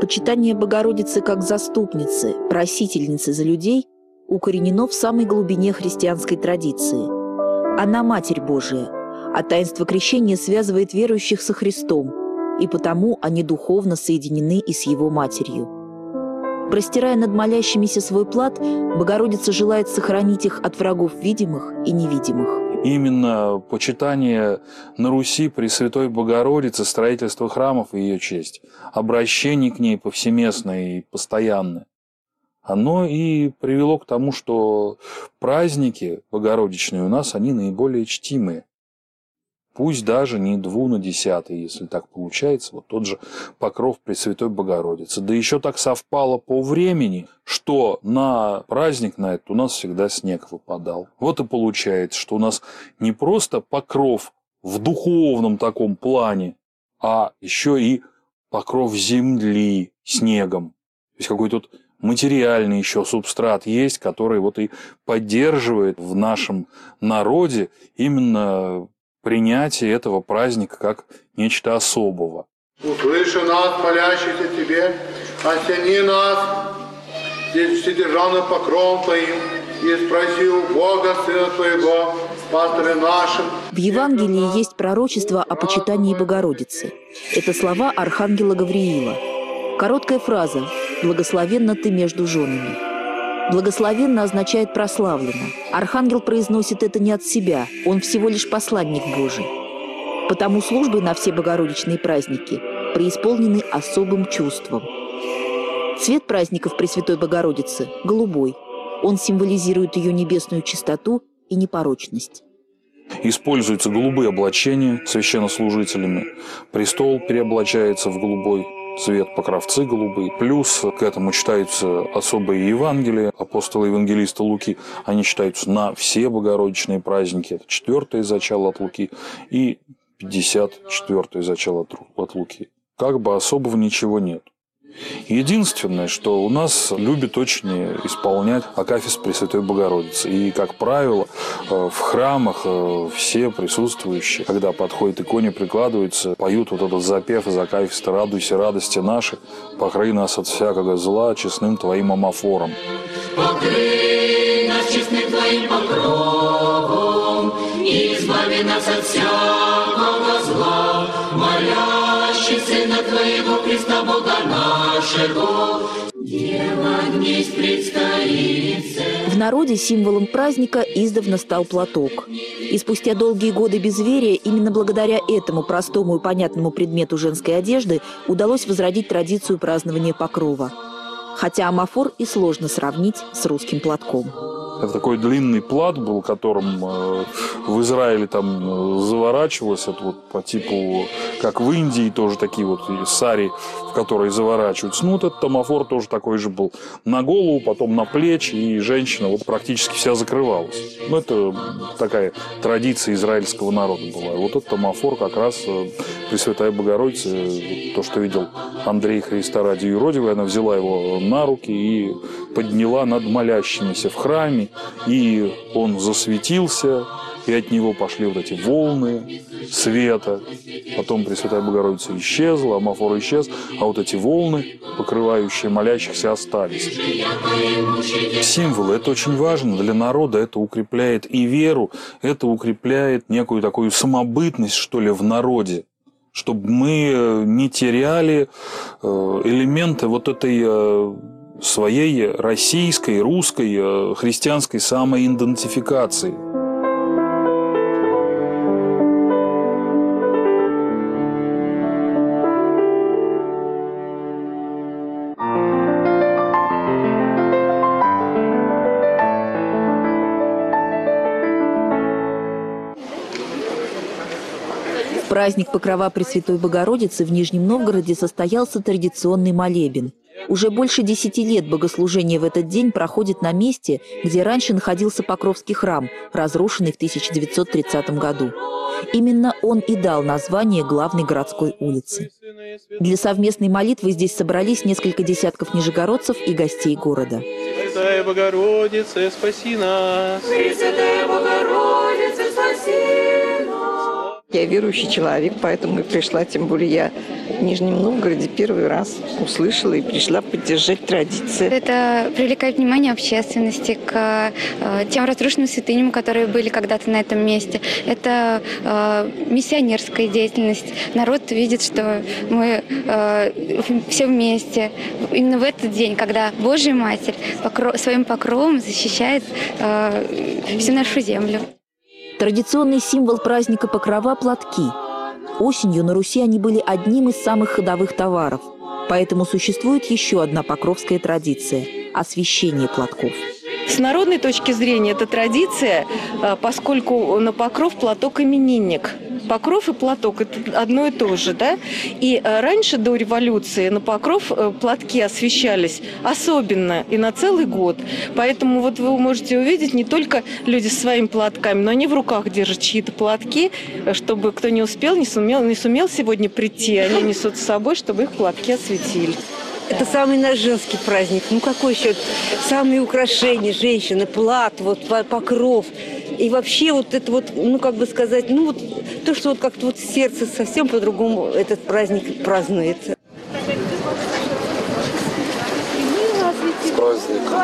Почитание Богородицы как заступницы, просительницы за людей укоренено в самой глубине христианской традиции. Она Матерь Божия, а таинство крещения связывает верующих со Христом, и потому они духовно соединены и с Его Матерью. Простирая над молящимися свой плат, Богородица желает сохранить их от врагов видимых и невидимых. Именно почитание на Руси Пресвятой Богородицы, строительство храмов в ее честь, обращение к ней повсеместное и постоянное, оно и привело к тому, что праздники богородичные у нас, они наиболее чтимые. Пусть даже не 2 на 10, если так получается, вот тот же покров Пресвятой Богородицы. Да еще так совпало по времени, что на праздник на этот у нас всегда снег выпадал. Вот и получается, что у нас не просто покров в духовном таком плане, а еще и покров земли снегом. То есть какой-то вот материальный еще субстрат есть, который вот и поддерживает в нашем народе именно принятие этого праздника как нечто особого. Услыши нас, молящихся Тебе, осени нас вседержавным покровом Твоим, и спроси у Бога, Сына Твоего, пастыря нашим. В Евангелии есть пророчество о почитании Богородицы. Это слова архангела Гавриила. Короткая фраза «Благословенна ты между женами». «Благословенно» означает «прославлено». Архангел произносит это не от себя, он всего лишь посланник Божий. Потому службы на все богородичные праздники преисполнены особым чувством. Цвет праздников Пресвятой Богородицы – голубой. Он символизирует ее небесную чистоту и непорочность. Используются голубые облачения священнослужителями. Престол переоблачается в голубой цвет, покровцы голубые. Плюс к этому читаются особые Евангелия апостола-евангелиста Луки. Они читаются на все богородичные праздники. Это 4-е зачало от Луки и 54-е зачало от Луки. Как бы особого ничего нет. Единственное, что у нас любят очень исполнять акафист Пресвятой Богородицы. И, как правило, в храмах все присутствующие, когда подходят к иконе, прикладываются, поют вот этот запев из акафиста «Радуйся, радости наши, покрой нас от всякого зла честным Твоим амафором». Покрый нас честным Твоим покровом, избави нас от всякого зла, молящий Сына Твоего Христа Бога нашего, Дева днесь предстоится. В народе символом праздника издавна стал платок. И спустя долгие годы безверия именно благодаря этому простому и понятному предмету женской одежды удалось возродить традицию празднования покрова. Хотя амафор и сложно сравнить с русским платком. Это такой длинный плат был, которым в Израиле там заворачивалось, это вот по типу, как в Индии, тоже такие вот сари, в которые заворачиваются. Ну, вот этот амафор тоже такой же был. На голову, потом на плечи, и женщина вот практически вся закрывалась. Ну, это такая традиция израильского народа была. И вот этот амафор как раз Пресвятая Богородица, то, что видел Андрей Христа ради юродивой, она взяла его на руки и подняла над молящимися в храме. И он засветился, и от него пошли вот эти волны света. Потом Пресвятая Богородица исчезла, амафор исчез, а вот эти волны, покрывающие молящихся, остались. Символы – это очень важно для народа, это укрепляет и веру, это укрепляет некую такую самобытность, что ли, в народе. Чтобы мы не теряли элементы вот этой своей российской, русской, христианской самоидентификации. В праздник Покрова Пресвятой Богородицы в Нижнем Новгороде состоялся традиционный молебен. Уже больше 10 лет богослужение в этот день проходит на месте, где раньше находился Покровский храм, разрушенный в 1930 году. Именно он и дал название главной городской улице. Для совместной молитвы здесь собрались несколько десятков нижегородцев и гостей города. Пресвятая Богородица, спаси нас! Пресвятая Богородица, спаси нас! Я верующий человек, поэтому и пришла, тем более я в Нижнем Новгороде первый раз услышала и пришла поддержать традиции. Это привлекает внимание общественности к тем разрушенным святыням, которые были когда-то на этом месте. Это миссионерская деятельность. Народ видит, что мы все вместе. Именно в этот день, когда Божья Матерь своим покровом защищает всю нашу землю. Традиционный символ праздника Покрова – платки. Осенью на Руси они были одним из самых ходовых товаров. Поэтому существует еще одна покровская традиция – освящение платков. С народной точки зрения это традиция, поскольку на покров платок именинник. Покров и платок – это одно и то же, да? И раньше, до революции, на покров платки освещались особенно и на целый год. Поэтому вот вы можете увидеть не только люди со своими платками, но они в руках держат чьи-то платки, чтобы кто не успел, не сумел сегодня прийти, они несут с собой, чтобы их платки осветили. Это самый наш женский праздник. Ну какой еще? Самые украшения женщины, плат, вот покров. И вообще вот это вот, ну как бы сказать, ну вот то, что вот как-то вот сердце совсем по-другому этот праздник празднуется. С праздником.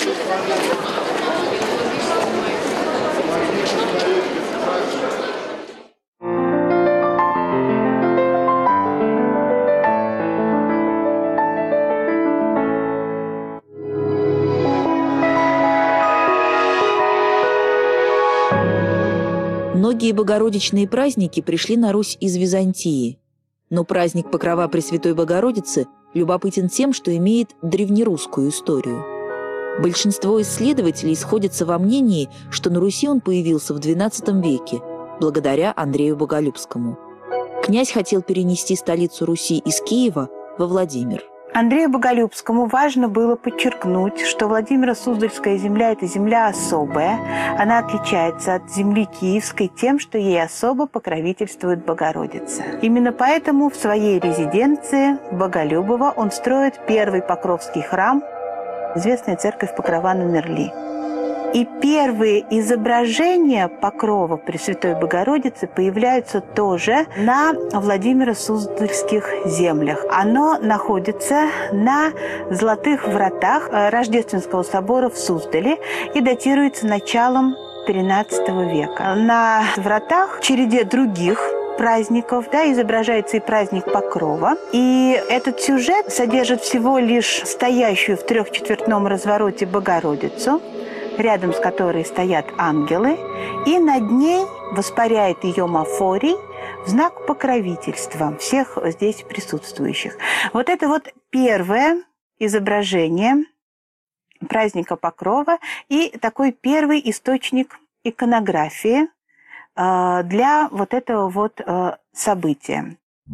Многие богородичные праздники пришли на Русь из Византии. Но праздник Покрова Пресвятой Богородицы любопытен тем, что имеет древнерусскую историю. Большинство исследователей сходятся во мнении, что на Руси он появился в XII веке, благодаря Андрею Боголюбскому. Князь хотел перенести столицу Руси из Киева во Владимир. Андрею Боголюбскому важно было подчеркнуть, что Владимиро-Суздальская земля – это земля особая. Она отличается от земли киевской тем, что ей особо покровительствует Богородица. Именно поэтому в своей резиденции Боголюбова он строит первый Покровский храм, известная церковь Покрова на Нерли. И первые изображения Покрова Пресвятой Богородицы появляются тоже на Владимиро-Суздальских землях. Оно находится на Золотых вратах Рождественского собора в Суздале и датируется началом XIII века. На вратах в череде других праздников, да, изображается и праздник Покрова. И этот сюжет содержит всего лишь стоящую в трехчетвертном развороте Богородицу, рядом с которой стоят ангелы, и над ней воспаряет ее мафорий в знак покровительства всех здесь присутствующих. Вот это вот первое изображение праздника Покрова и такой первый источник иконографии для вот этого вот события.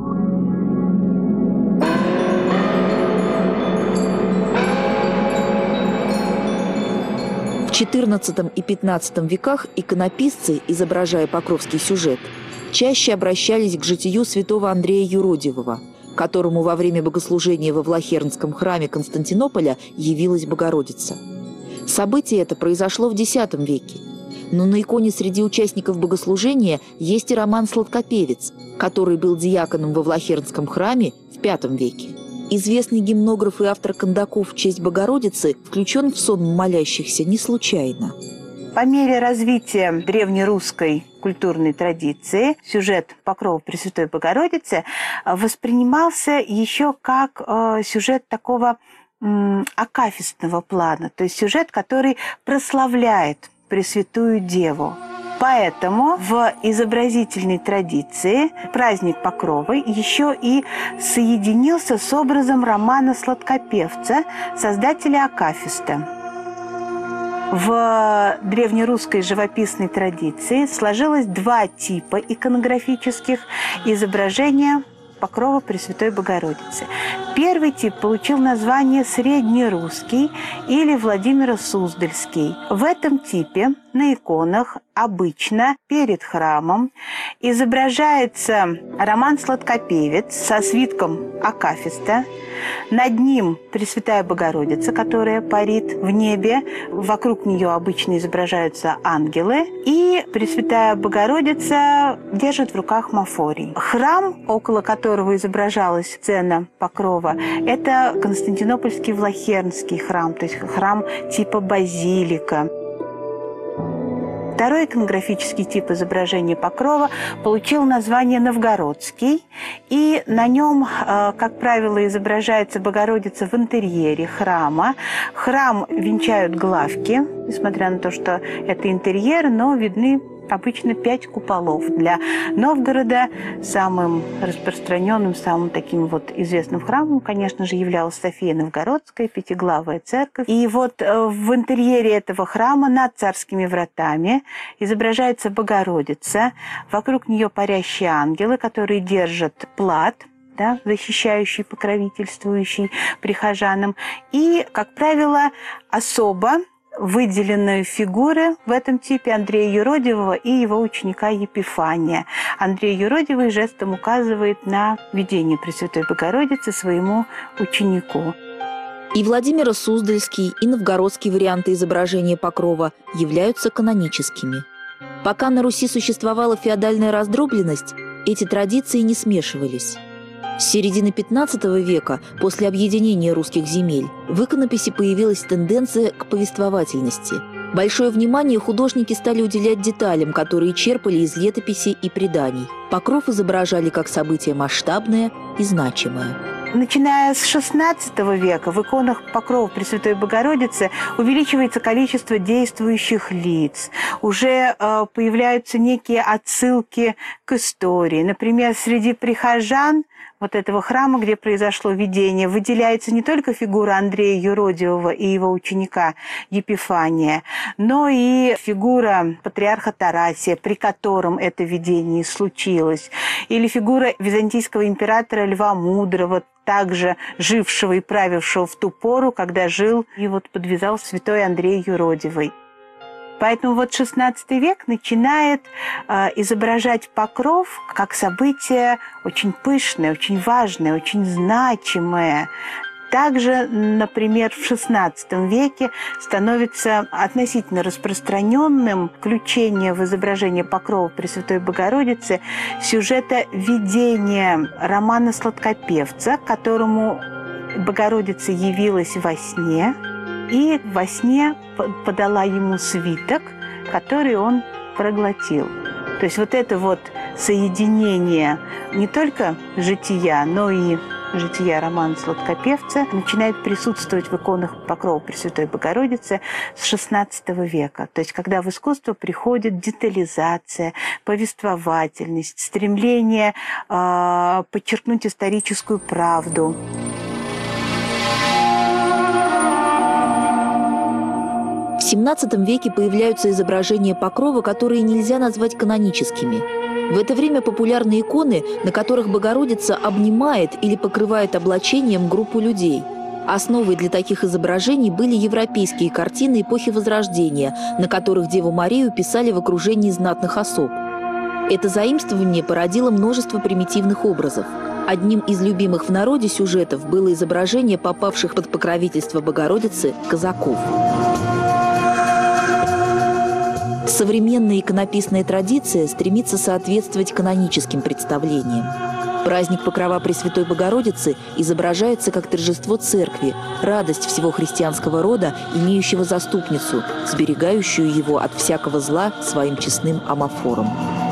В XIV и XV веках иконописцы, изображая покровский сюжет, чаще обращались к житию святого Андрея Юродивого, которому во время богослужения во Влахернском храме Константинополя явилась Богородица. Событие это произошло в X веке. Но на иконе среди участников богослужения есть и Роман Сладкопевец, который был диаконом во Влахернском храме в V веке. Известный гимнограф и автор кандаков в честь Богородицы включен в сон молящихся не случайно. По мере развития древнерусской культурной традиции сюжет Покрова Пресвятой Богородицы воспринимался еще как сюжет такого акафистного плана, то есть сюжет, который прославляет Пресвятую Деву. Поэтому в изобразительной традиции праздник Покрова еще и соединился с образом Романа Сладкопевца, создателя акафиста. В древнерусской живописной традиции сложилось два типа иконографических изображения Покрова Пресвятой Богородицы. Первый тип получил название среднерусский или Владимиро-Суздальский. В этом типе на иконах обычно перед храмом изображается Роман Сладкопевец со свитком акафиста, Над ним Пресвятая Богородица, которая парит в небе. Вокруг нее обычно изображаются ангелы. И Пресвятая Богородица держит в руках мафорий. Храм, около которого изображалась сцена Покрова, это Константинопольский Влахернский храм, то есть храм типа базилика. Второй иконографический тип изображения Покрова получил название Новгородский, и на нем, как правило, изображается Богородица в интерьере храма. Храм венчают главки, несмотря на то, что это интерьер, но видны обычно 5 куполов. Для Новгорода самым распространенным, самым таким вот известным храмом, конечно же, являлась София Новгородская, пятиглавая церковь. И вот в интерьере этого храма над царскими вратами изображается Богородица, вокруг нее парящие ангелы, которые держат плат, да, защищающий, покровительствующий прихожанам. И, как правило, особо выделенные фигуры в этом типе Андрея Юродивого и его ученика Епифания. Андрей Юродивый жестом указывает на видение Пресвятой Богородицы своему ученику. И Владимир Суздальский, и новгородские варианты изображения Покрова являются каноническими. Пока на Руси существовала феодальная раздробленность, эти традиции не смешивались. С середины XV века, после объединения русских земель, в иконописи появилась тенденция к повествовательности. Большое внимание художники стали уделять деталям, которые черпали из летописей и преданий. Покров изображали как событие масштабное и значимое. Начиная с XVI века в иконах Покрова Пресвятой Богородицы увеличивается количество действующих лиц. Уже появляются некие отсылки к истории. Например, среди прихожан вот этого храма, где произошло видение, выделяется не только фигура Андрея Юродивого и его ученика Епифания, но и фигура патриарха Тарасия, при котором это видение случилось, или фигура византийского императора Льва Мудрого, также жившего и правившего в ту пору, когда жил и вот подвязал святой Андрей Юродивый. Поэтому вот XVI век начинает изображать Покров как событие очень пышное, очень важное, очень значимое. Также, например, в XVI веке становится относительно распространенным включение в изображение Покрова Пресвятой Богородицы сюжета видения романа «Сладкопевца», которому Богородица явилась во сне, и во сне подала ему свиток, который он проглотил. То есть вот это вот соединение не только жития, но и жития романа «Сладкопевца» начинает присутствовать в иконах Покрова Пресвятой Богородицы с XVI века. То есть когда в искусство приходит детализация, повествовательность, стремление подчеркнуть историческую правду. В XVII веке появляются изображения Покрова, которые нельзя назвать каноническими. В это время популярны иконы, на которых Богородица обнимает или покрывает облачением группу людей. Основой для таких изображений были европейские картины эпохи Возрождения, на которых Деву Марию писали в окружении знатных особ. Это заимствование породило множество примитивных образов. Одним из любимых в народе сюжетов было изображение попавших под покровительство Богородицы казаков. Современная иконописная традиция стремится соответствовать каноническим представлениям. Праздник Покрова Пресвятой Богородицы изображается как торжество церкви, радость всего христианского рода, имеющего заступницу, сберегающую его от всякого зла своим честным амафором.